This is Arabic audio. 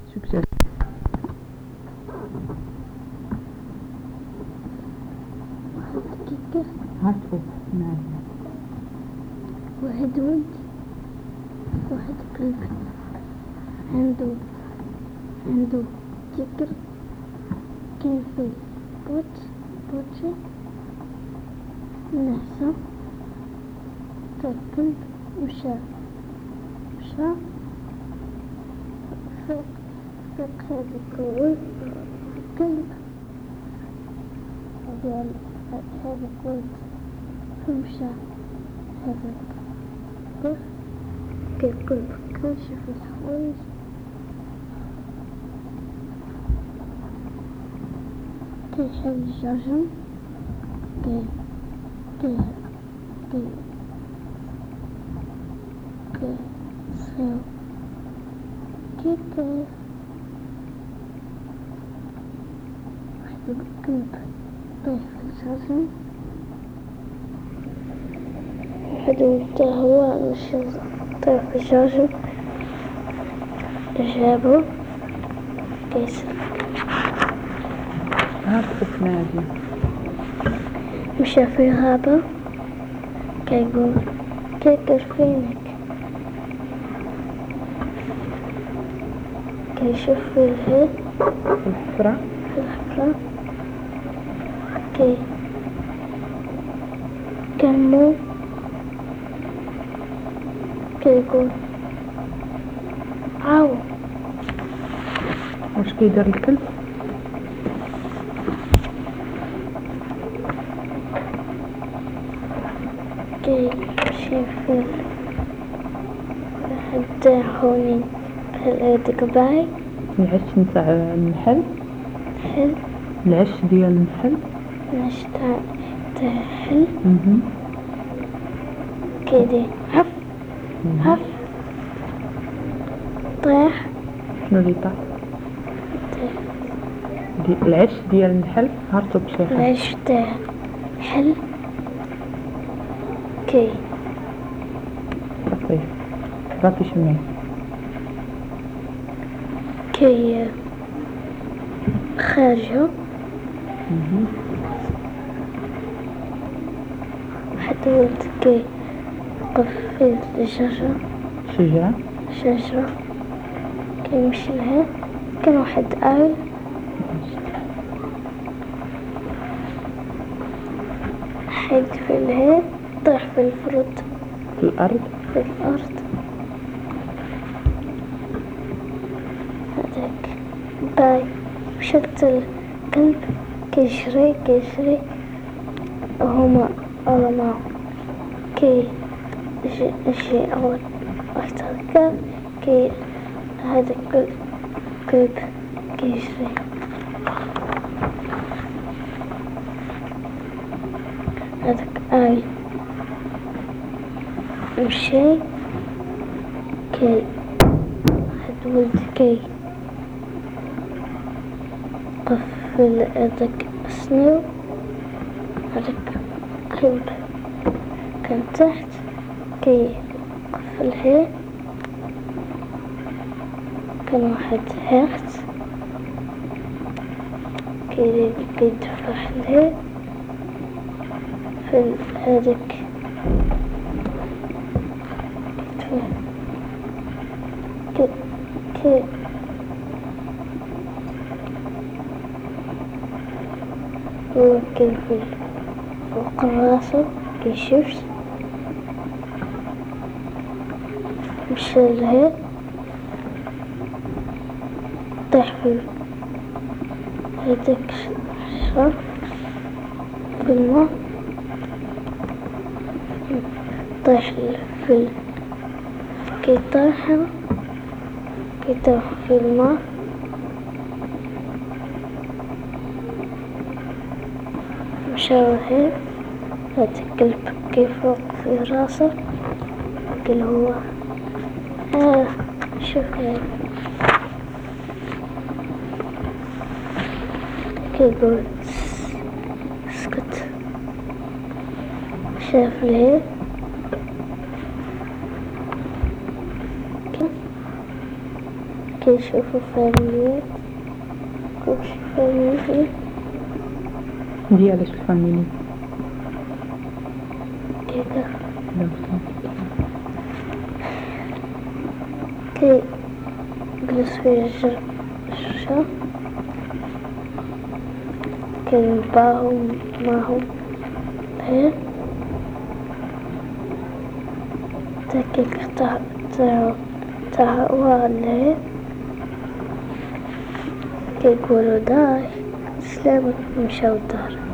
شكرا. دقيقة. هاتوا نادي. واحد ولد، واحد كلب، عنده تيكر، كاين في بوتشي نعسة تاع الكلب، مشى فوق هذاك الكلب ديال هذاك الولد، فمشى هذاك الكلب كنشوف الحوايج كيحاول يجرجم، كيصير كيف واحد الكلب طيح في الجرجم، واحد ولد هو مشى طيح في الجرجم، جابو كيسر هاتوا في نادي. مشى في الغابة كيقول كيكر فينك، كيشوف في الحفرة كمو كيقول عاو. واش كيدير الكلب؟ كيمشي في واحد هوني بحال هاداك باي العش نتاع النحل، العش ديال النحل، العش تاع النحل، كيدير هف طيح. شنو اللي طاح؟ العش ديال النحل هرتو بشي حاجة. العش تاع النحل كي صافي باقي شمال كي خارجة. واحد ولد كي وقف في شجرة كيمشي لها، كان واحد آل حيد في الهيد، طاح في الفرد في الأرض. هذاك باي مشات الكلب كيجري وهما معه كي يجي أول واحد هكا كي هذاك الكلب كيجري. هذاك آي مشي كي واحد ولد كي قفل هذاك السنيو، هذاك الكلب كان تحت كي قفلها، كان واحد هاخت كيدفح لها في هذاك كي هو كيف فوق راسه كيشوف، مشى لها طاح في هذاك الشجرة في الماء، طاح في كيطاح في الماء، مشى لها. هذا الكلب كيفوق في راسه قال هو شوف كيقول اسكت. شاف ليه كي يشوفوا فيلمين وش فيلمين دي ليش الفنانين كده لو كي يجلس في الشاشة كي يباهم معهم هيك تكيك تعوا عليه كي يقولوا داي سلامك مشاو دار